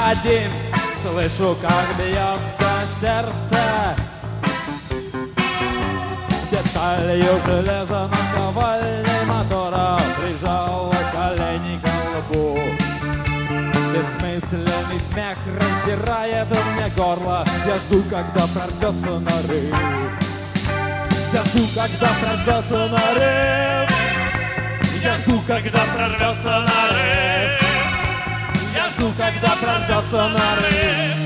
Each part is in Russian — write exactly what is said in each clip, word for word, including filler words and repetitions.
один, слышу, как бьется сердце. Деталью железа наковальни мотора прижала колени к лбу. Бессмысленный смех раздирает мне горло. Я жду, когда прорвется нарыв. Я жду, когда прорвется нарыв. Я жду, когда прорвется нарыв. Я жду, когда прорвется нарыв.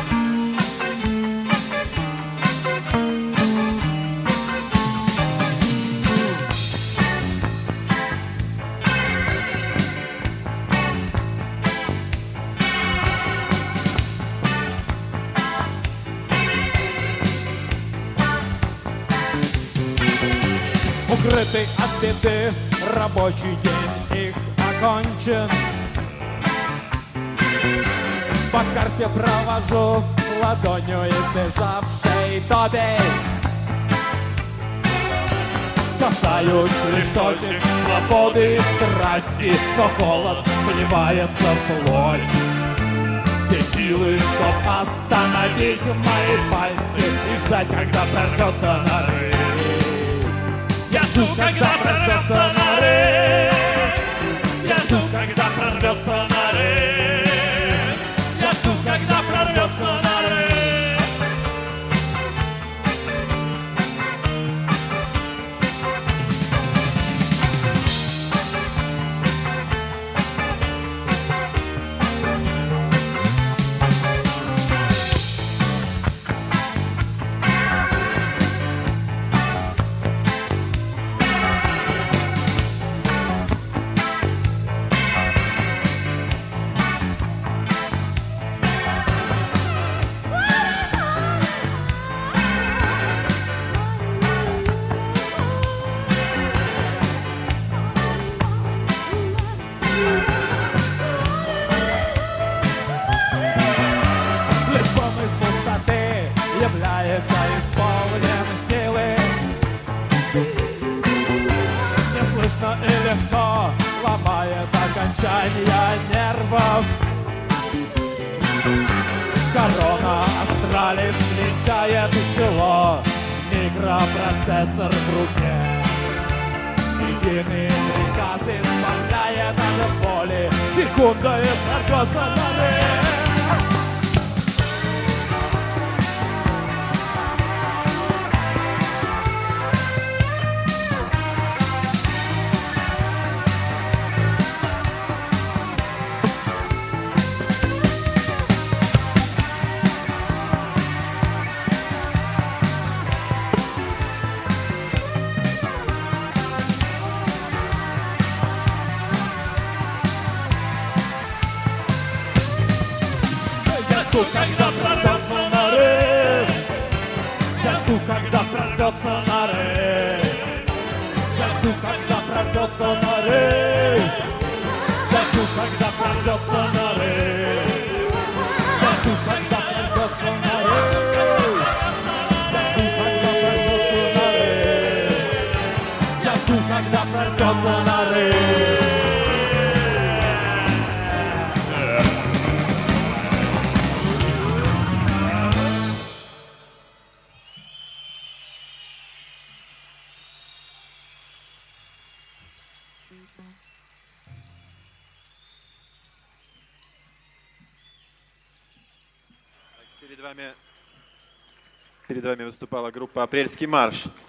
Укрытый от беды рабочий день их окончен. По карте провожу ладонью избежавшей тоби. Касаюсь лишь точек свободы и страсти, но холод вливается в плоть. Где силы, чтоб остановить мои пальцы и ждать, когда прорвется нарыв. Я жду, когда прорвется нарыв. Я жду, когда прорвется нарыв. Я жду, когда прорвется нарыв. Является исполнен силы. Неслышно и легко ломает окончания нервов. Корона астралис венчает чело. Микропроцессор в руке. Единый приказ избавляет от боли. Секунда и прорвется нарыв. Я жду, когда прорвется нарыв. Я жду, когда прорвется нарыв. Я жду, когда прорвется нарыв. Я жду, когда прорвется нарыв. Я жду, когда прорвется нарыв. Я жду, когда прорвется нарыв. Я жду, когда прорвется нарыв. Перед вами, перед вами выступала группа «Апрельский марш».